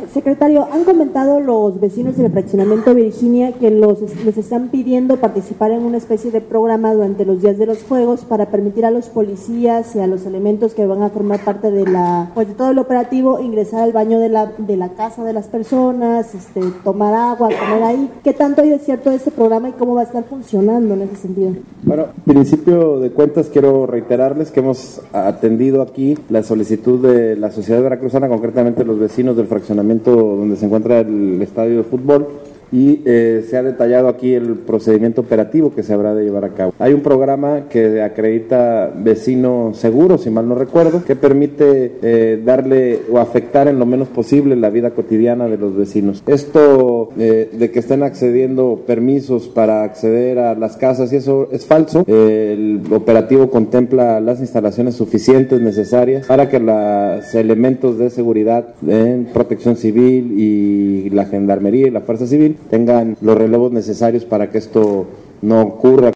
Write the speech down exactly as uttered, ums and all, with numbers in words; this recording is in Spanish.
Secretario, han comentado los vecinos del fraccionamiento Virginia que los, les están pidiendo participar en una especie de programa durante los días de los juegos para permitir a los policías y a los elementos que van a formar parte de la, pues de todo el operativo, ingresar al baño de la, de la casa de las personas, este, tomar agua, comer ahí. ¿Qué tanto hay de cierto de este programa y cómo va a estar funcionando en ese sentido? Bueno, principio de cuentas quiero reiterarles que hemos atendido aquí la solicitud de la sociedad veracruzana, concretamente los vecinos del fraccionamiento donde se encuentra el estadio de fútbol, y eh, se ha detallado aquí el procedimiento operativo que se habrá de llevar a cabo. Hay un programa que acredita vecino seguro, si mal no recuerdo, que permite eh, darle o afectar en lo menos posible la vida cotidiana de los vecinos. Esto eh, de que estén accediendo permisos para acceder a las casas, y eso es falso. Eh, el operativo contempla las instalaciones suficientes necesarias para que los elementos de seguridad en protección civil y la gendarmería y la fuerza civil tengan los relevos necesarios para que esto no ocurra.